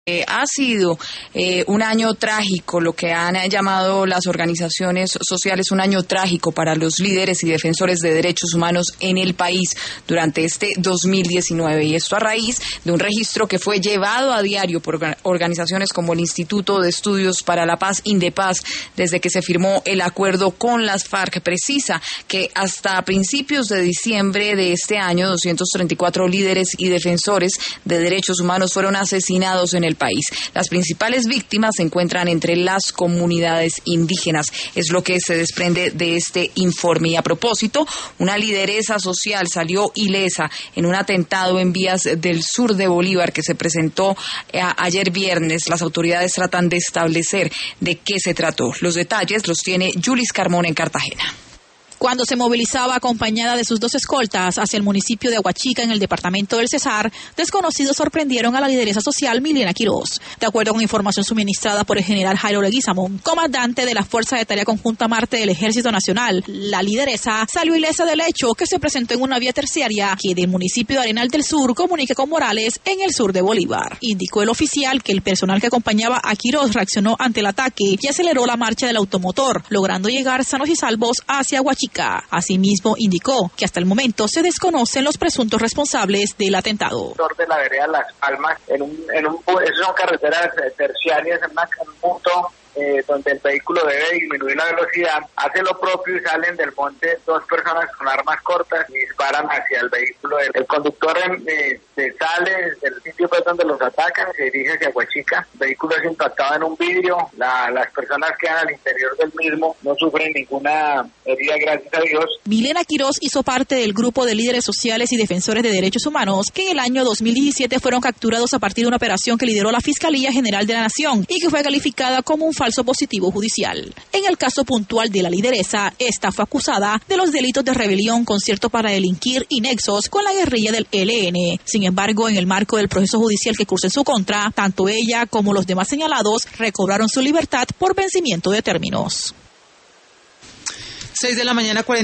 Ha sido un año trágico, lo que han llamado las organizaciones sociales, un año trágico para los líderes y defensores de derechos humanos en el país durante este 2019. Y esto a raíz de un registro que fue llevado a diario por organizaciones como el Instituto de Estudios para la Paz, Indepaz, desde que se firmó el acuerdo con las FARC. Precisa que hasta principios de diciembre de este año, 234 líderes y defensores de derechos humanos fueron asesinados en el país. Las principales víctimas se encuentran entre las comunidades indígenas, es lo que se desprende de este informe. Y a propósito, una lideresa social salió ilesa en un atentado en vías del sur de Bolívar que se presentó ayer viernes. Las autoridades tratan de establecer de qué se trató. Los detalles los tiene Yulis Carmona en Cartagena. Cuando se movilizaba acompañada de sus 2 escoltas hacia el municipio de Aguachica, en el departamento del Cesar, desconocidos sorprendieron a la lideresa social Milena Quiroz. De acuerdo con información suministrada por el general Jairo Leguizamón, comandante de la Fuerza de Tarea Conjunta Marte del Ejército Nacional, la lideresa salió ilesa del hecho que se presentó en una vía terciaria que del municipio de Arenal del Sur comunica con Morales en el sur de Bolívar. Indicó el oficial que el personal que acompañaba a Quiroz reaccionó ante el ataque y aceleró la marcha del automotor, logrando llegar sanos y salvos hacia Aguachica. Asimismo, indicó que hasta el momento se desconocen los presuntos responsables del atentado. De la vereda Las Palmas, son carreteras terciarias, en un punto donde el vehículo debe disminuir la velocidad, hace lo propio y salen del monte 2 personas con armas cortas y disparan hacia el vehículo. El conductor sale del sitio donde los atacan, se dirige hacia Aguachica, el vehículo es impactado en un vidrio, las personas quedan al interior del mismo, no sufren ninguna herida, gracias a Dios. Milena Quiroz hizo parte del grupo de líderes sociales y defensores de derechos humanos que en el año 2017 fueron capturados a partir de una operación que lideró la Fiscalía General de la Nación y que fue calificada como un falso positivo judicial. En el caso puntual de la lideresa, esta fue acusada de los delitos de rebelión, concierto para delinquir y nexos con la guerrilla del ELN. Sin embargo, en el marco del proceso judicial que cursa en su contra, tanto ella como los demás señalados recobraron su libertad por vencimiento de términos. 6 de la mañana, 40